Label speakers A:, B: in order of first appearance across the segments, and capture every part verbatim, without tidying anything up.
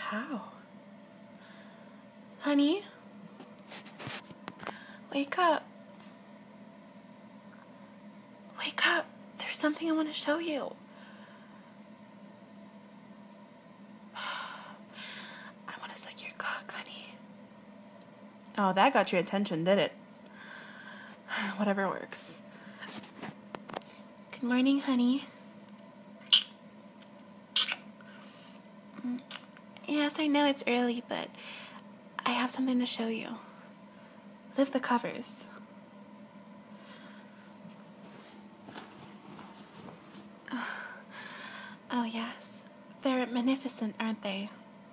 A: How? Honey? Wake up. Wake up. There's something I want to show you. I want to suck your cock, honey. Oh, that got your attention, did it? Whatever works. Good morning, honey. Yes, I know it's early, but I have something to show you. Lift the covers. Oh, yes. They're magnificent, aren't they?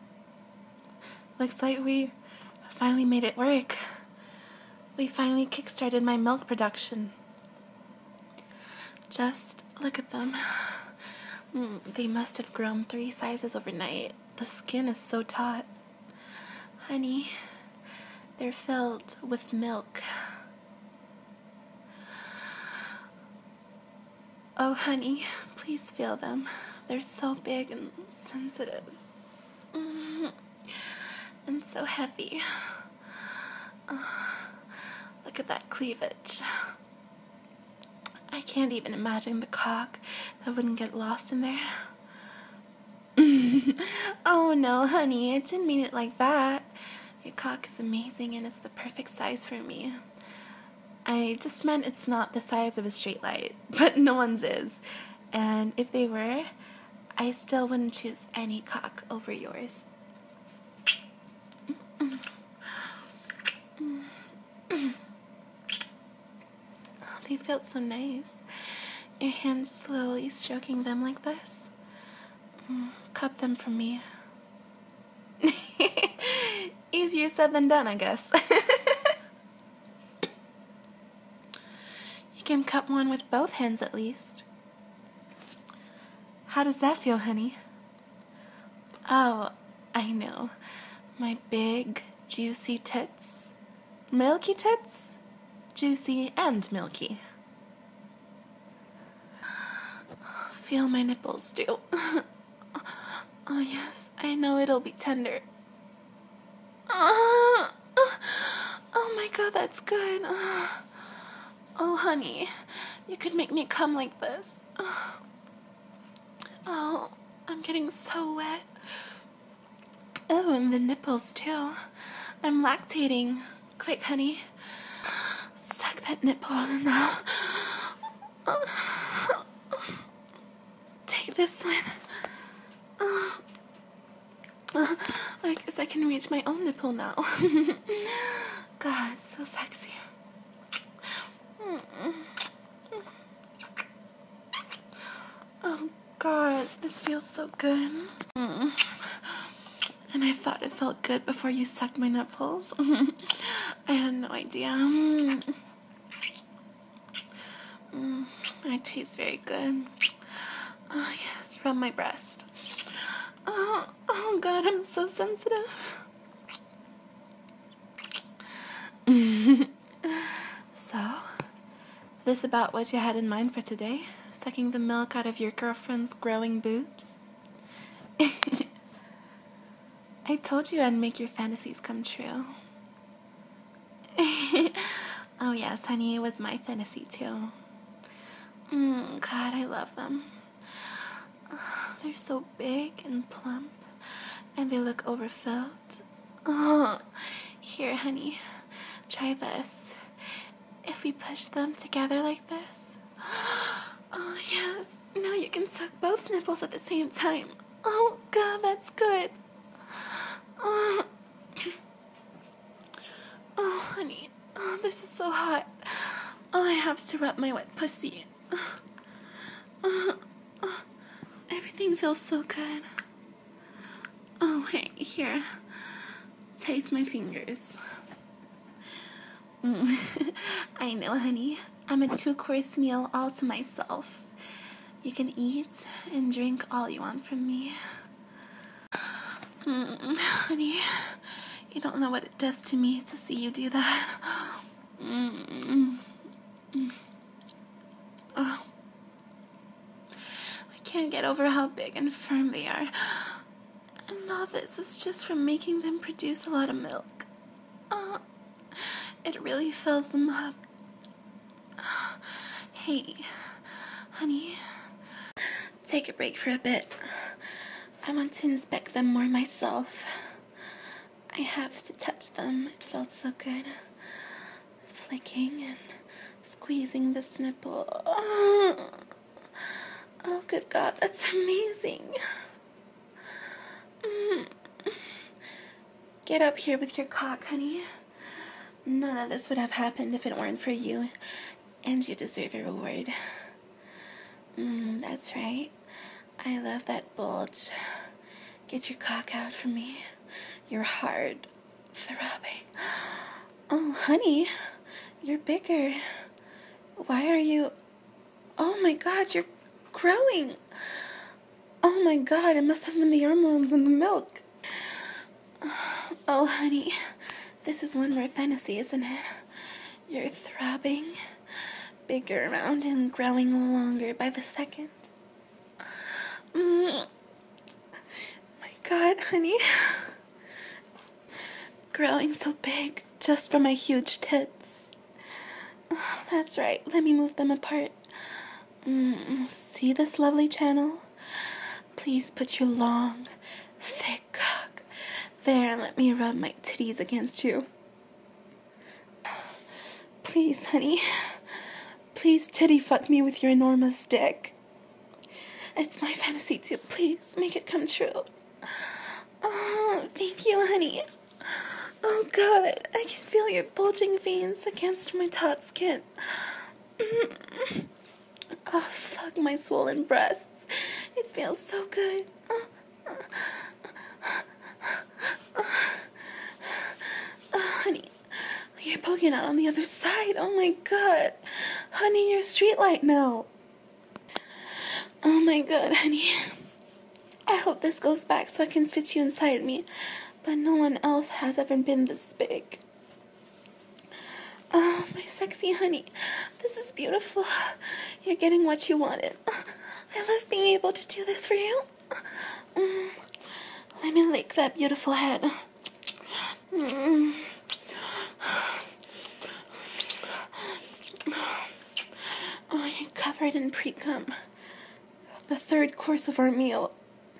A: Looks like we finally made it work. We finally kickstarted my milk production. Just look at them. Mm, they must have grown three sizes overnight. The skin is so taut. Honey, they're filled with milk. Oh, honey, please feel them. They're so big and sensitive. Mm, and so heavy. Oh, look at that cleavage. I can't even imagine the cock that wouldn't get lost in there. Oh no, honey, I didn't mean it like that. Your cock is amazing and it's the perfect size for me. I just meant it's not the size of a straight light, but no one's is. And if they were, I still wouldn't choose any cock over yours. They felt so nice. Your hands slowly stroking them like this. Mm, cup them for me. Easier said than done, I guess. You can cup one with both hands at least. How does that feel, honey? Oh, I know. My big, juicy tits. Milky tits? Juicy and milky. Feel my nipples too. Oh yes, I know it'll be tender. Oh, oh my god, that's good. Oh honey, you could make me come like this. Oh, I'm getting so wet. Oh, and the nipples too. I'm lactating. Quick, honey. Suck that nipple now. Take this one. Oh. I guess I can reach my own nipple now. God, so sexy. Oh God, this feels so good. And I thought it felt good before you sucked my nipples. I had no idea. Mm, I taste very good. Oh yes, rub my breast. Oh, oh God, I'm so sensitive. So, this about what you had in mind for today? Sucking the milk out of your girlfriend's growing boobs? I told you I'd make your fantasies come true. Oh yes, honey, it was my fantasy too. Mm, God, I love them. They're so big and plump, and they look overfilled. Oh, here, honey, try this. If we push them together like this. Oh, yes, now you can suck both nipples at the same time. Oh, God, that's good. Oh, oh honey, oh, this is so hot. Oh, I have to rub my wet pussy. Oh, oh, oh. Everything feels so good. Oh, hey, here. Taste my fingers. Mm. I know, honey. I'm a two-course meal all to myself. You can eat and drink all you want from me. Mm, honey, you don't know what it does to me to see you do that. Mm. Mm. Oh. I can't get over how big and firm they are. And all this is just from making them produce a lot of milk. Uh, it really fills them up. Uh, hey, honey, take a break for a bit. I want to inspect them more myself. I have to touch them. It felt so good. Flicking and squeezing this nipple. Oh, oh good God, that's amazing. Mm. Get up here with your cock, honey. None of this would have happened if it weren't for you. And you deserve a reward. Mm, that's right. I love that bulge. Get your cock out for me. You're hard. Throbbing. Oh, honey. You're bigger. Why are you... Oh my God, you're growing. Oh my God, it must have been the hormones in the milk. Oh, honey. This is one more fantasy, isn't it? You're throbbing. Bigger around and growing longer by the second. Mm. My God, honey. Growing so big just from my huge tits. Oh, that's right. Let me move them apart. Mm. See this lovely channel? Please put your long, thick cock there and let me rub my titties against you. Please, honey. Please titty fuck me with your enormous dick. It's my fantasy too. Please, make it come true. Oh, thank you, honey. Oh, God. I can feel your bulging veins against my taut skin. Oh, fuck my swollen breasts. It feels so good. Oh, honey. You're poking out on the other side. Oh, my God. Honey, you're a street light now. Oh my God, honey. I hope this goes back so I can fit you inside me. But no one else has ever been this big. Oh, my sexy honey. This is beautiful. You're getting what you wanted. I love being able to do this for you. Mm. Let me lick that beautiful head. Mm. Oh, you're covered in pre-cum. The third course of our meal.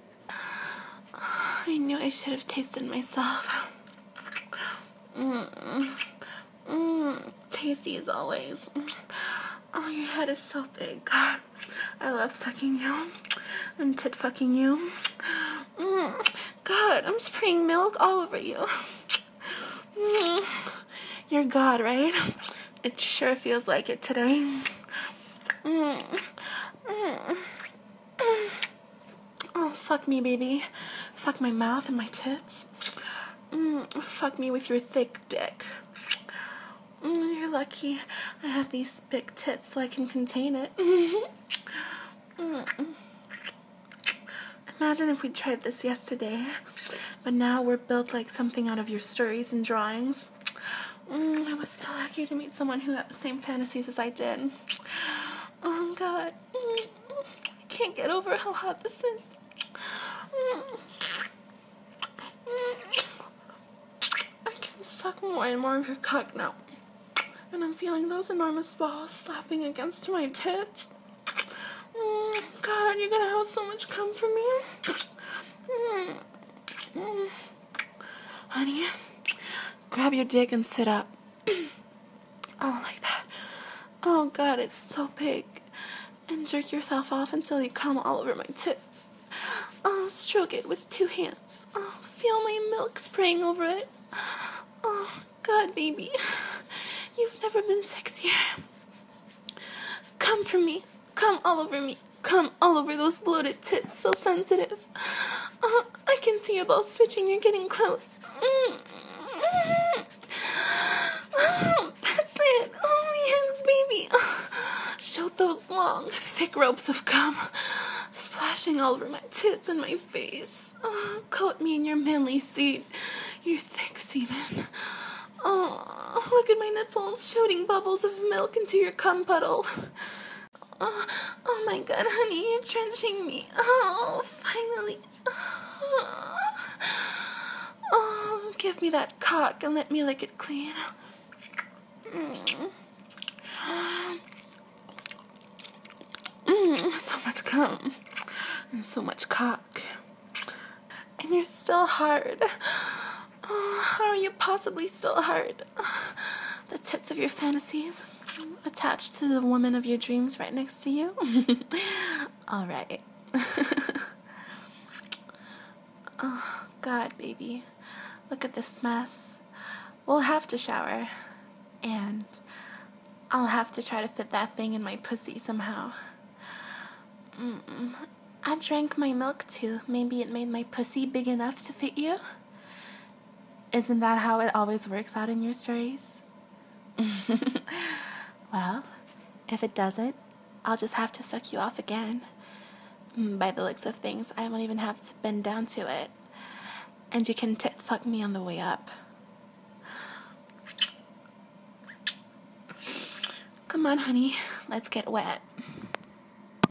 A: I knew I should have tasted myself. Mm. Mm. Tasty as always. Oh, your head is so big. God, I love sucking you and tit fucking you. Mm. God, I'm spraying milk all over you. Mm. You're God, right? It sure feels like it today. Mm. Mm. Oh, fuck me, baby. Fuck my mouth and my tits. Mm, fuck me with your thick dick. Mm, you're lucky I have these big tits so I can contain it. Mm. Imagine if we tried this yesterday, but now we're built like something out of your stories and drawings. Mm, I was so lucky to meet someone who had the same fantasies as I did. Oh, God. Mm. I can't get over how hot this is. Mm. Mm. I can suck more and more of your cock now. And I'm feeling those enormous balls slapping against my tits. Mm. God, you're gonna have so much cum for me. Mm. Mm. Honey, grab your dick and sit up. Oh, like that. Oh, God, it's so big. And jerk yourself off until you come all over my tits. Oh, stroke it with two hands. Oh, feel my milk spraying over it. Oh, God, baby. You've never been sexier. Come for me. Come all over me. Come all over those bloated tits, so sensitive. Oh, I can see your balls switching. You're getting close. Mm. Mm. Oh, that's it. Oh, yes, baby. Oh. Show those long, thick ropes of cum splashing all over my tits and my face. Oh, coat me in your manly seed, your thick semen. Oh, look at my nipples shooting bubbles of milk into your cum puddle. Oh, oh my God, honey, you're drenching me. Oh, finally. Oh. me that cock and let me lick it clean. Mm. Mm, so much cum and so much cock. And you're still hard. Oh, how are you possibly still hard? The tits of your fantasies attached to the woman of your dreams right next to you. All right. Oh, God, baby. Look at this mess. We'll have to shower. And I'll have to try to fit that thing in my pussy somehow. Mm-mm. I drank my milk too. Maybe it made my pussy big enough to fit you? Isn't that how it always works out in your stories? Well, if it doesn't, I'll just have to suck you off again. By the looks of things, I won't even have to bend down to it. And you can tit fuck me on the way up. Come on, honey. Let's get wet.